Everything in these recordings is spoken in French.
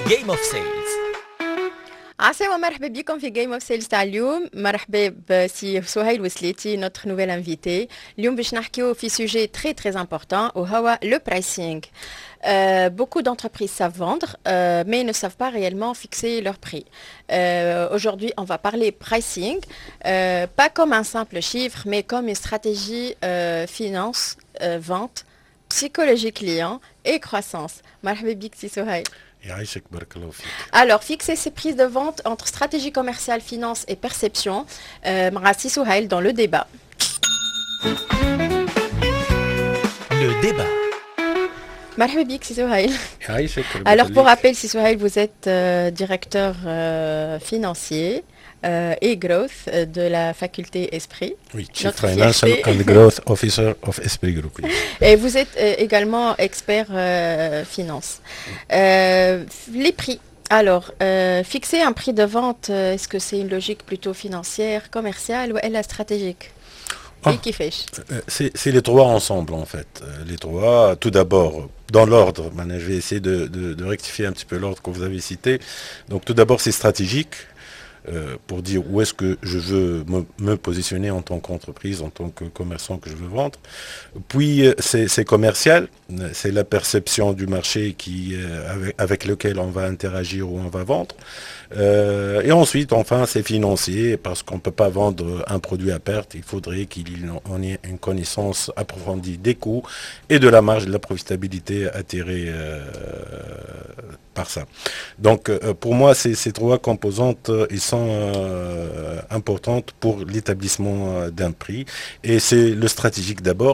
Game of Sales. عسلامة ومرحبا بكم في جيم اوف سيلز تاع اليوم. مرحبا بسي سهيل وسليتي نوتر نوفيل انفيتي. اليوم باش نحكيو في سوجي très important وهو le pricing. Beaucoup d'entreprises savent vendre, mais ne savent pas réellement fixer leur prix. Aujourd'hui, on va parler pricing, pas comme un simple chiffre, mais comme une stratégie finance, vente, psychologie client et croissance. مرحبا بك سي سهيل. Alors, fixer ses prises de vente entre stratégie commerciale, finance et perception, Marassi Souhail dans le débat. Le débat. Marhaba bik, Si Souhail. Alors, pour rappel, Si Souhail, vous êtes directeur financier et growth de la faculté Esprit. Oui, Chief Financial and Growth Officer of Esprit Group. Et vous êtes également expert finance. Les prix. Alors, fixer un prix de vente, est-ce que c'est une logique plutôt financière, commerciale ou elle est stratégique? C'est les trois ensemble en fait. Les trois, tout d'abord, dans l'ordre, je vais essayer de rectifier un petit peu l'ordre que vous avez cité. Donc tout d'abord c'est stratégique. Pour dire où est-ce que je veux me positionner en tant qu'entreprise, en tant que commerçant que je veux vendre. Puis c'est commercial, c'est la perception du marché avec lequel on va interagir ou on va vendre. Et ensuite, enfin, c'est financier, parce qu'on ne peut pas vendre un produit à perte. Il faudrait qu'on ait une connaissance approfondie des coûts et de la marge, de la profitabilité attirée par ça. Donc, pour moi, ces trois composantes, ils sont importantes pour l'établissement d'un prix. Et c'est le stratégique d'abord.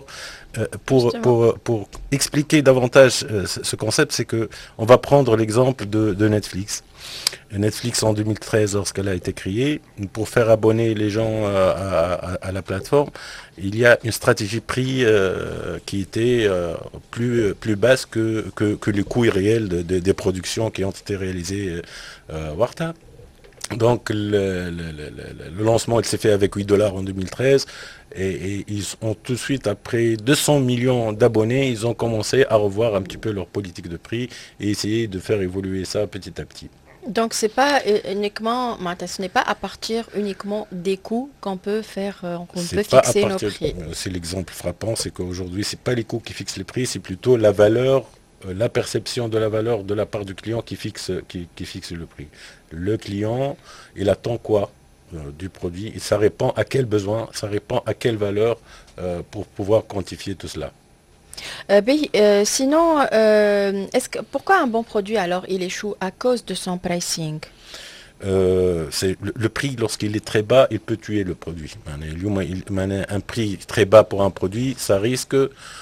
Pour expliquer davantage ce concept, c'est qu'on va prendre l'exemple de Netflix. Netflix en 2013, lorsqu'elle a été créée, pour faire abonner les gens à la plateforme, il y a une stratégie prix qui était plus basse que les coûts réels des productions qui ont été réalisées Warta. Donc le lancement il s'est fait avec $8 en 2013 et ils ont tout de suite, après 200 millions d'abonnés, ils ont commencé à revoir un petit peu leur politique de prix et essayer de faire évoluer ça petit à petit. Donc ce n'est pas à partir uniquement des coûts qu'on peut fixer nos prix. C'est l'exemple frappant, c'est qu'aujourd'hui c'est pas les coûts qui fixent les prix, c'est plutôt la valeur, la perception de la valeur de la part du client qui fixe le prix. Le client, il attend quoi du produit et ça répond à quel besoin, ça répond à quelle valeur pour pouvoir quantifier tout cela. Sinon, pourquoi un bon produit alors il échoue à cause de son pricing? C'est le prix, lorsqu'il est très bas, il peut tuer le produit. Un prix très bas pour un produit, ça risque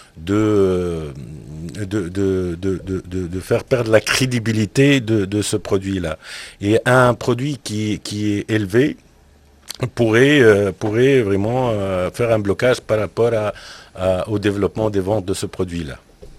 de faire perdre la crédibilité de ce produit-là. Et un produit qui est élevé pourrait vraiment faire un blocage par rapport au développement des ventes de ce produit-là.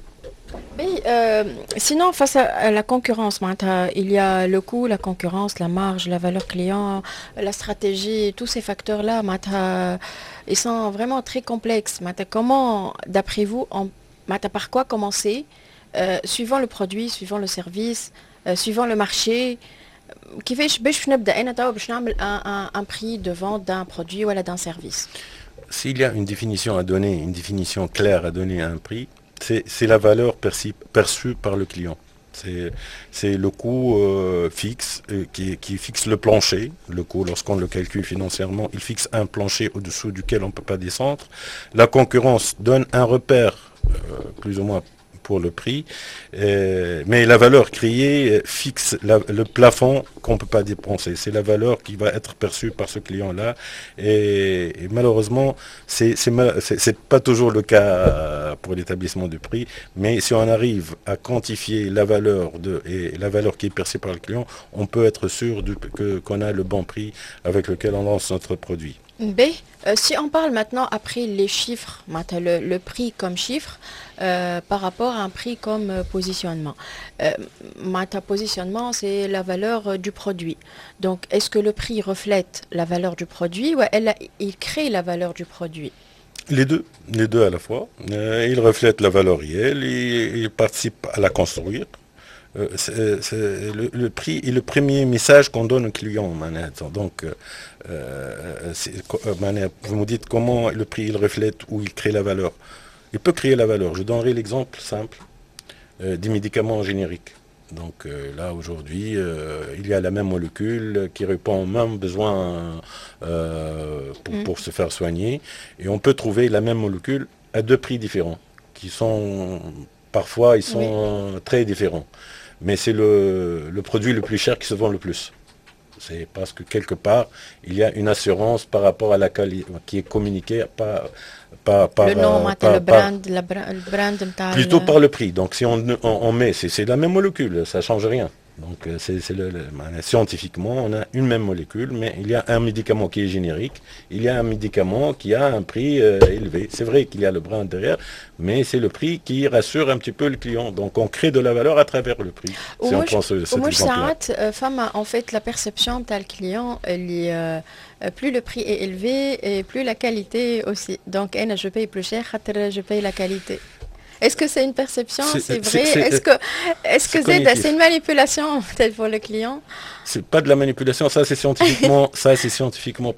Sinon, face à la concurrence, il y a le coût, la concurrence, la marge, la valeur client, la stratégie, tous ces facteurs-là, ils sont vraiment très complexes. Comment, d'après vous, par quoi commencer, suivant le produit, suivant le service, suivant le marché, كيفاش باش نبدا انا توا باش نعمل un prix de vente d'un produit ou d'un service? S'il y a une définition à donner, une définition claire à donner à un prix, c'est la valeur perçue par le client. C'est le coût fixe qui fixe le plancher. Le coût, lorsqu'on le calcule financièrement, il fixe un plancher au-dessous duquel on ne peut pas descendre. La concurrence donne un repère plus ou moins pour le prix, mais la valeur créée fixe le plafond qu'on ne peut pas dépenser. C'est la valeur qui va être perçue par ce client-là, et malheureusement, c'est pas toujours le cas pour l'établissement du prix, mais si on arrive à quantifier la valeur et la valeur qui est perçue par le client, on peut être sûr qu'on a le bon prix avec lequel on lance notre produit. Si on parle maintenant après les chiffres, le prix comme chiffre, par rapport à un prix comme positionnement. Positionnement, c'est la valeur du produit. Donc, est-ce que le prix reflète la valeur du produit ou il crée la valeur du produit? Les deux à la fois. Il reflète la valeur réelle, il participe à la construire. le prix est le premier message qu'on donne au client. Donc, vous me dites comment le prix il reflète ou il crée la valeur. Il peut créer la valeur. Je donnerai l'exemple simple des médicaments génériques. Donc là aujourd'hui, il y a la même molécule qui répond aux mêmes besoins pour se faire soigner. Et on peut trouver la même molécule à deux prix différents, qui sont parfois très différents. Mais c'est le produit le plus cher qui se vend le plus. C'est parce que quelque part, il y a une assurance par rapport à la qualité qui est communiquée par le nom, le brand, plutôt par le prix. Donc si on met, c'est la même molécule, ça ne change rien. Donc scientifiquement, on a une même molécule, mais il y a un médicament qui est générique, il y a un médicament qui a un prix élevé. C'est vrai qu'il y a le brand derrière, mais c'est le prix qui rassure un petit peu le client. Donc on crée de la valeur à travers le prix. Si on prend cet exemple-là. En fait, la perception de le client, plus le prix est élevé et plus la qualité aussi. Donc je paye plus cher, je paye la qualité. Est-ce que c'est une perception? C'est vrai? Est-ce que c'est une manipulation peut-être pour le client? C'est pas de la manipulation, ça c'est scientifiquement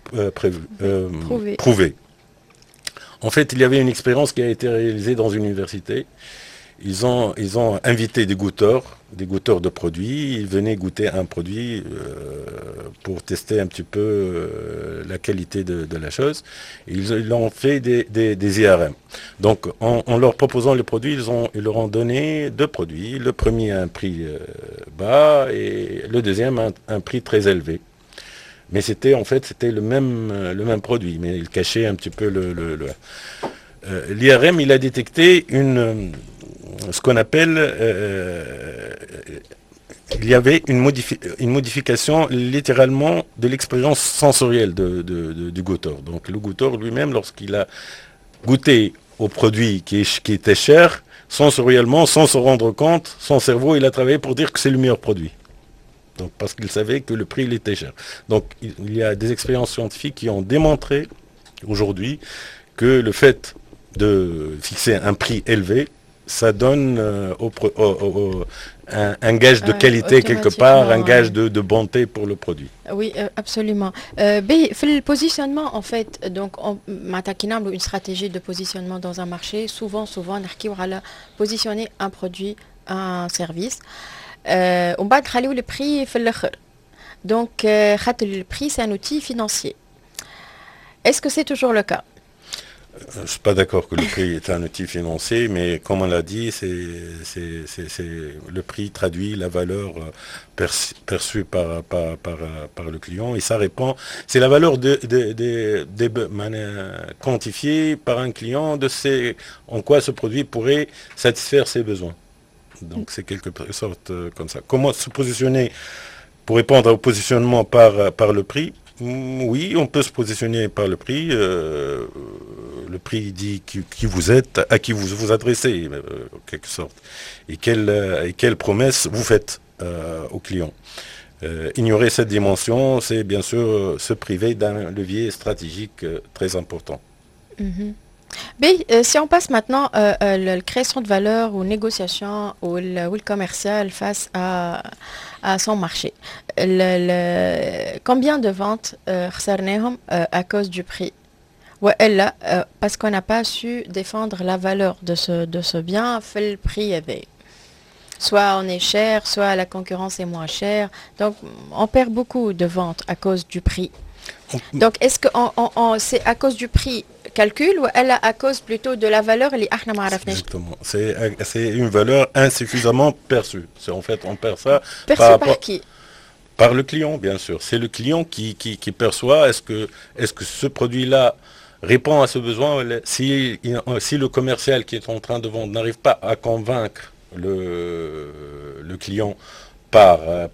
prouvé. En fait, il y avait une expérience qui a été réalisée dans une université. Ils ont invité des goûteurs de produits. Ils venaient goûter un produit pour tester un petit peu la qualité de la chose. Ils ont fait des IRM. Donc, en leur proposant les produits, ils leur ont donné deux produits. Le premier à un prix bas et le deuxième à un prix très élevé. Mais c'était le même produit, mais il cachait un petit peu l'IRM, il a détecté ce qu'on appelle, il y avait une modification littéralement de l'expérience sensorielle du goûteur. Donc le goûteur lui-même, lorsqu'il a goûté au produit qui était cher, sensoriellement, sans se rendre compte, son cerveau, il a travaillé pour dire que c'est le meilleur produit. Donc, parce qu'il savait que le prix il était cher. Donc il y a des expériences scientifiques qui ont démontré aujourd'hui que le fait de fixer un prix élevé, ça donne un gage de qualité quelque part, un gage de bonté pour le produit. Oui, absolument. Le positionnement, en fait, donc, on a une stratégie de positionnement dans un marché. Souvent, on va positionner un produit, un service. On va créer le prix. Donc, le prix, c'est un outil financier. Est-ce que c'est toujours le cas? Je ne suis pas d'accord que le prix est un outil financier, mais comme on l'a dit, le prix traduit la valeur perçue par le client et ça répond. C'est la valeur quantifiée par un client en quoi ce produit pourrait satisfaire ses besoins. Donc c'est quelque sorte comme ça. Comment se positionner pour répondre au positionnement par le prix? Oui, on peut se positionner par le prix. Le prix dit qui vous êtes, à qui vous vous adressez, en quelque sorte, et quelle promesse vous faites au client. Ignorer cette dimension, c'est bien sûr se priver d'un levier stratégique très important. Mm-hmm. Mais si on passe maintenant à la création de valeur ou négociation ou le commercial face à son marché, combien de ventes à cause du prix? Parce qu'on n'a pas su défendre la valeur de ce bien, fait le prix élevé. Soit on est cher, soit la concurrence est moins chère. Donc on perd beaucoup de ventes à cause du prix. Donc est-ce que c'est à cause du prix calcul ou elle à cause plutôt de la valeur? Exactement. C'est une valeur insuffisamment perçue. En fait, on perd ça par qui? Par le client, bien sûr. C'est le client qui perçoit est-ce que ce produit-là répond à ce besoin. Si le commercial qui est en train de vendre n'arrive pas à convaincre le client par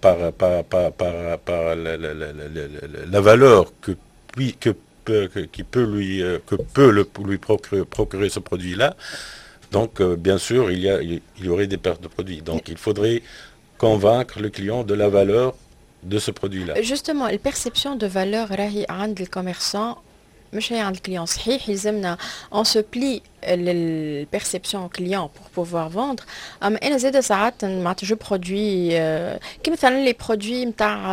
la valeur que peut lui procurer ce produit-là, donc bien sûr il y aurait des pertes de produits. Donc il faudrait convaincre le client de la valeur de ce produit-là. Justement, la perception de valeur rahi عند le commerçant مش هي عند الكليون صحيح يلزمنا on se plie للبيرسيبسيون كليون pour pouvoir vendre اما انا زاده ساعات معناتها جو برودوي كي مثلا لي برودوي نتاع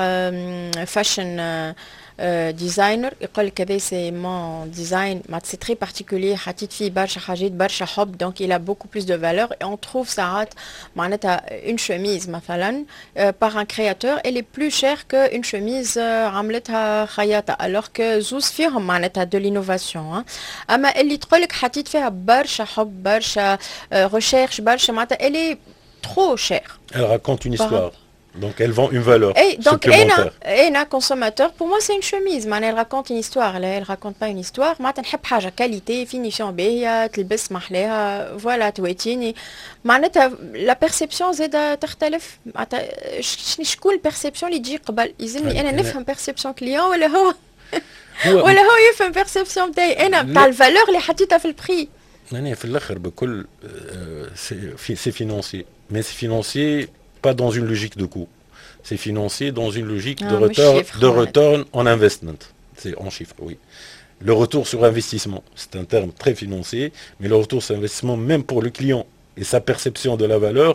فاشن ديزاينر يقول لك هذا سي مون ديزاين معناتها سي تري بارتيكولير حطيت فيه برشا حاجات برشا حب دونك il a beaucoup plus de valeur et on trouve ساعات معناتها une chemise مثلا par un créateur elle est plus chère que une chemise عملتها خياطة alors que زوز فيهم معناتها de l'innovation اما اللي تقول لك حطيت فيها برشا حب برشا recherche برشا معناتها elle est trop chère. Elle raconte une histoire. Donc elle vend une valeur supplémentaire. Donc un consommateur, pour moi c'est une chemise, elle raconte une histoire, elle raconte pas une histoire. معناتها نحب حاجة qualité, finition باهية, تلبس محلاها, voilà تويتيني. معناتها la perception زادة تختلف. معناتها شكون البرسبسيون اللي تجي قبل؟ يلزمني أنا نفهم perception client ولا هو ولا هو يفهم perception بتاعي أنا بتاع الفالور اللي حطيتها في البري. يعني في الآخر بكل c'est financier, mais c'est financier. Pas dans une logique de coût. C'est financier dans une logique de return on investment. C'est en chiffres, oui. Le retour sur investissement, c'est un terme très financier, mais le retour sur investissement, même pour le client et sa perception de la valeur,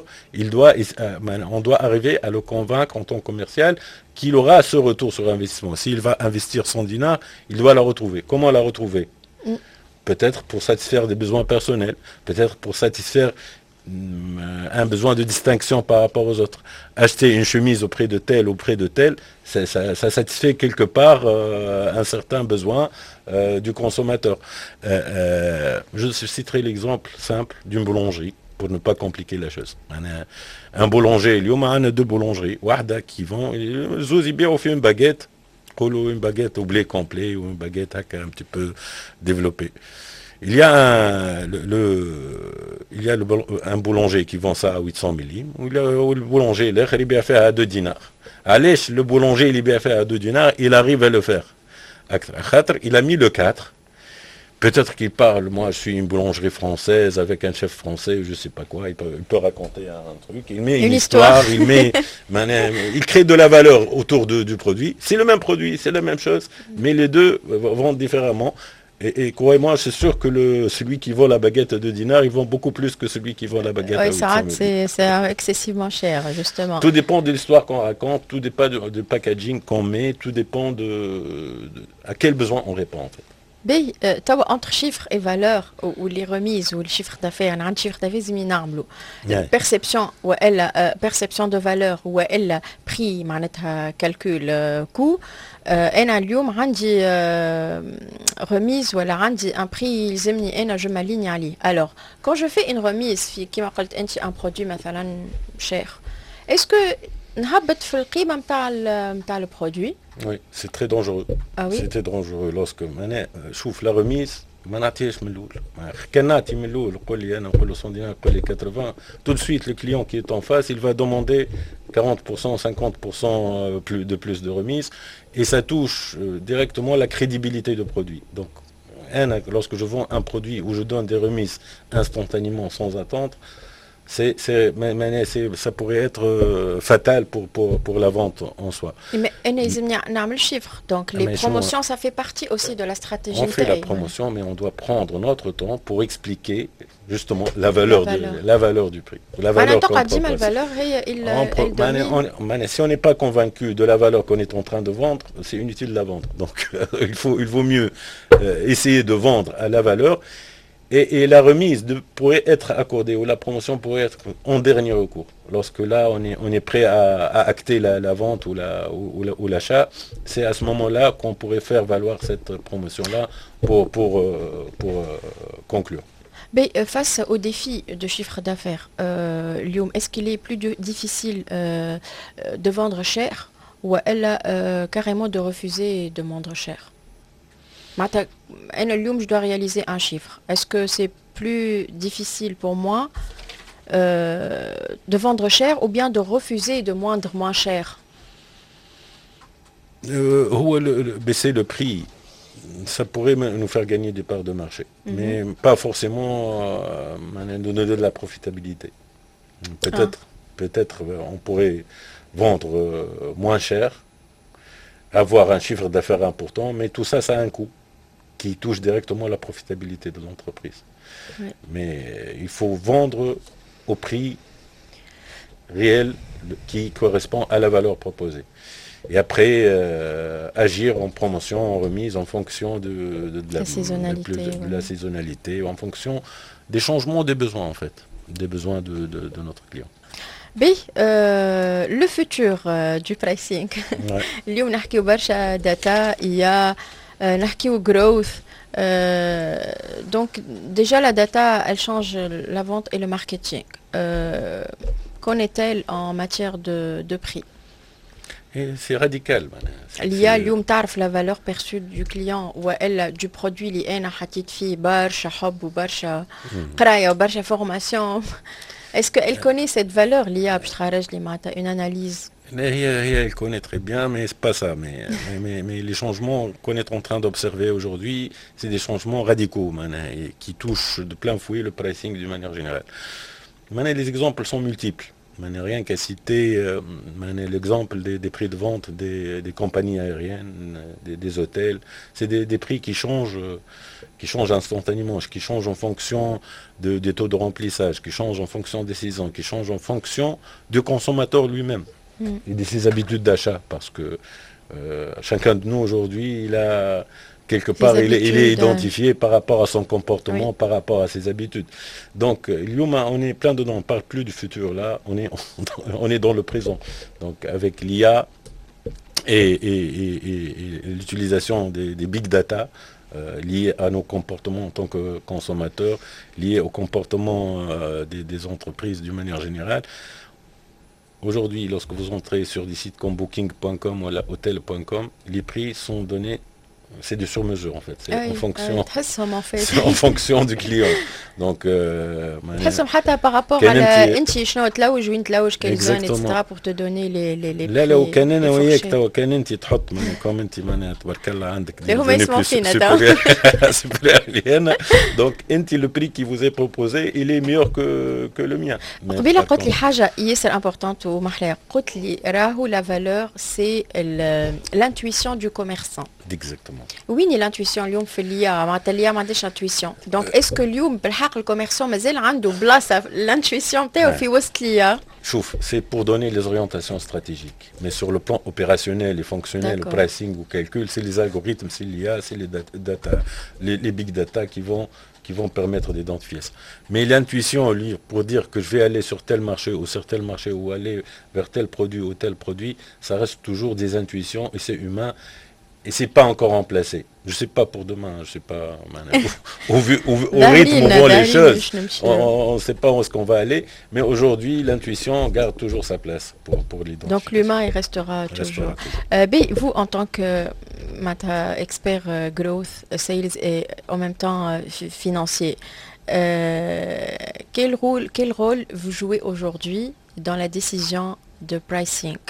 on doit arriver à le convaincre en tant que commercial qu'il aura ce retour sur investissement. S'il va investir 100 dinars, il doit la retrouver. Comment la retrouver? Peut-être pour satisfaire des besoins personnels, peut-être pour satisfaire un besoin de distinction par rapport aux autres. Acheter une chemise auprès de tel, ça satisfait quelque part un certain besoin du consommateur. Je citerai l'exemple simple d'une boulangerie, pour ne pas compliquer la chose. Un boulanger, il y a deux boulangeries, Wahda qui vend, Zouzi bien on fait une baguette au blé complet ou une baguette un petit peu développée. Il y a un boulanger qui vend ça à 800 millim, ou le boulanger il bien fait à 2 dinars. Allez, le boulanger il est bien fait à 2 dinars, il arrive à le faire. Il a mis le 4. Peut-être qu'il parle, moi je suis une boulangerie française avec un chef français, je sais pas quoi, il peut raconter un truc, il met une histoire, il crée de la valeur autour du produit. C'est le même produit, c'est la même chose, mais les deux vendent différemment. Et croyez-moi, c'est sûr que celui qui vend la baguette à 2 dinars, il vend beaucoup plus que celui qui vend la baguette à 800 000. C'est excessivement cher, justement. Tout dépend de l'histoire qu'on raconte, tout dépend du packaging qu'on met, tout dépend à quel besoin on répond en fait. بي توا entre chiffres et valeurs واللي رميز والشيفر دافير عند شيفر دافير زمي نعملوا perception والا perception de valeur والا prix معناتها calcul coût انا اليوم عندي remise ولا عندي un prix يلزمني انا je m'aligne عليه. Alors quand je fais une remise في كيما قلت انت un produit مثلا cher, est-ce que نهبط في القيمه نتاع le produit? Oui, c'est très dangereux. Ah oui? C'était dangereux lorsque شوف la remise ما نعطيهاش من الاول. كان نعطي من الاول نقول لي انا نقول له 100 دينار نقول لي 80, tout de suite le client qui est en face, il va demander 40%, 50% de plus de remise et ça touche directement la crédibilité du produit. Donc lorsque je vends un produit où je donne des remises instantanément sans attendre, ça pourrait être fatal pour la vente en soi. Mais donc les promotions, ça fait partie aussi de la stratégie. On fait la promotion, mais on doit prendre notre temps pour expliquer justement la valeur du prix. La valeur si on n'est pas convaincu de la valeur qu'on est en train de vendre, c'est inutile de la vendre. Donc il vaut mieux essayer de vendre à la valeur. Et la remise pourrait être accordée, ou la promotion pourrait être en dernier recours. Lorsque là, on est prêt à acter la vente ou l'achat, c'est à ce moment-là qu'on pourrait faire valoir cette promotion-là pour conclure. Mais face au défi de chiffre d'affaires, est-ce qu'il est plus difficile de vendre cher ou carrément de refuser de vendre cher? Je dois réaliser un chiffre. Est-ce que c'est plus difficile pour moi de vendre cher ou bien de refuser de vendre moins cher? Baisser le prix, ça pourrait nous faire gagner des parts de marché, mais pas forcément nous donner de la profitabilité. Peut-être on pourrait vendre moins cher, avoir un chiffre d'affaires important, mais tout ça, ça a un coût. qui touche directement la profitabilité de l'entreprise. Oui. Mais il faut vendre au prix réel qui correspond à la valeur proposée. Et après, agir en promotion, en remise, en fonction de la saisonnalité, en fonction des changements des besoins, en fait, des besoins de notre client. Le futur du pricing. اليوم نحكيو برشا data, IA, نحكيو growth. Donc déjà la data, elle change la vente et le marketing. Qu'en est-elle en matière de prix? Et c'est radical. l'IA اليوم تعرف la valeur perçue du client وإلا du produit اللي أنا حطيت فيه برشا حب وبرشا قراية وبرشا formation. Est-ce qu'elle connaît cette valeur, l'IA, une analyse? Elle connaît très bien, mais c'est pas ça. Mais les changements qu'on est en train d'observer aujourd'hui, c'est des changements radicaux qui touchent de plein fouet le pricing d'une manière générale. Les exemples sont multiples. Rien qu'à citer l'exemple des prix de vente des compagnies aériennes, des hôtels. C'est des prix qui changent instantanément, qui changent en fonction des taux de remplissage, qui changent en fonction des saisons, qui changent en fonction du consommateur lui-même et de ses habitudes d'achat. Parce que chacun de nous aujourd'hui, il a quelque part, il est identifié par rapport à son comportement, par rapport à ses habitudes. Donc, on est plein dedans, on ne parle plus du futur, là, on est dans le présent. Donc, avec l'IA et l'utilisation des big data, liés à nos comportements en tant que consommateurs, liés au comportement des entreprises d'une manière générale. Aujourd'hui, lorsque vous entrez sur des sites comme booking.com ou hotel.com, les prix sont donnés, c'est de sur-mesure en fait, c'est en fonction du client. Donc تحسهم حتى par rapport على انت شنو تلوج وين تلوج quelle zone etc pour te donner les لا لو كان انا وياك تو كان انت تحط من كوم انت معناها تبارك الله عندك دي هما يسمعوا فينا هنا دونك انت le prix qui vous est proposé il est meilleur que le mien. قبيله قلت لي حاجه ياسر امبورطونت ومحلاها قلت لي راهو la valeur c'est l'intuition du commerçant. Exactement. وين الانتويسيون اليوم في اليا معناتها اليا ما عندهاش انتويسيون دونك اسكو اليوم بالحق الكوميرسون مازال عنده بلاصه الانتويسيون نتاعو في وسط اليا؟ شوف c'est pour donner les orientations stratégiques, mais sur le plan opérationnel et fonctionnel, le pricing ou calcul, c'est les algorithmes, c'est l'IA, c'est les big data qui vont permettre d'identifier ça. Mais l'intuition, lui, pour dire que je vais aller sur tel marché ou sur tel marché ou aller vers tel produit ou tel produit, ça reste toujours des intuitions et c'est humain. Et c'est pas encore remplacé. Je sais pas pour demain, je sais pas. Au rythme où vont les choses, on ne sait pas où est-ce qu'on va aller. Mais aujourd'hui, l'intuition garde toujours sa place pour l'identifier. Donc l'humain, il restera toujours. Vous, en tant que expert growth, sales et en même temps financier, quel rôle vous jouez aujourd'hui dans la décision de pricing?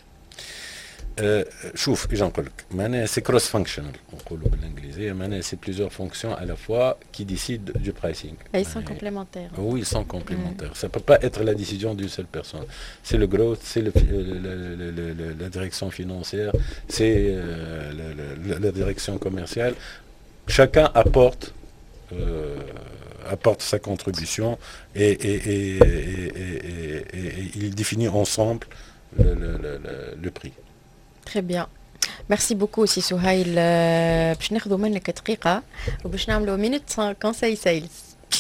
شوف اجي نقول لك معناها سي كروس فانكشنال نقولوا بالانجليزيه معناها سي plusieurs fonctions à la fois qui décident du pricing. Ils sont complémentaires. Oui, ils sont complémentaires. Ça peut pas être la décision d'une seule personne. C'est le growth, c'est la direction financière, c'est la direction commerciale. Chacun apporte sa contribution et il définit ensemble le prix. Très bien. Merci beaucoup aussi سهيل. باش ناخذوا منك دقيقة وباش نعملوا minute conseil sales.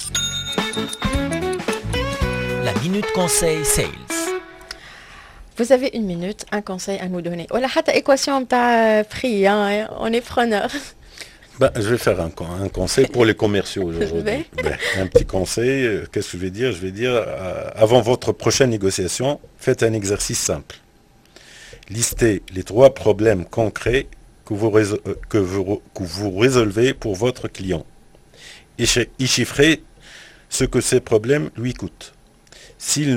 La minute conseil sales. Vous avez une minute, un conseil à nous donner. ولا حتى équation تاع prix, hein, on est preneur. Je vais faire un conseil pour les commerciaux aujourd'hui. Un petit conseil, qu'est-ce que je vais dire? Je vais dire, avant votre prochaine négociation, faites un exercice simple. Listez les 3 problèmes concrets que vous résolvez pour votre client. Et chiffrez ce que ces problèmes lui coûtent. S'il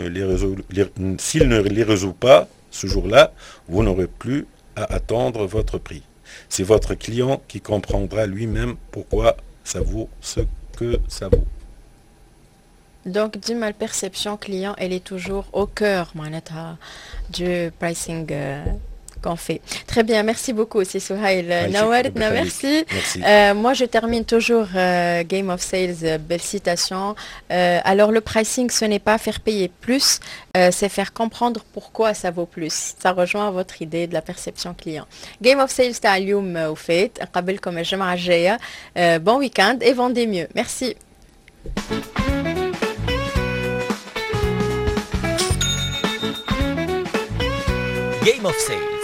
ne les résout pas ce jour-là, vous n'aurez plus à attendre votre prix. C'est votre client qui comprendra lui-même pourquoi ça vaut ce que ça vaut. Donc, ma perception client, elle est toujours au cœur du pricing qu'on fait. Très bien, merci beaucoup aussi Souhail. Naouartna, merci. Moi je termine toujours Game of Sales, belle citation. Alors le pricing, ce n'est pas faire payer plus, c'est faire comprendre pourquoi ça vaut plus. Ça rejoint votre idée de la perception client. Game of Sales تاع اليوم وفات نقابلكم الجمعة الجاية. Bon week-end et vendez mieux. Merci. Game of Sales.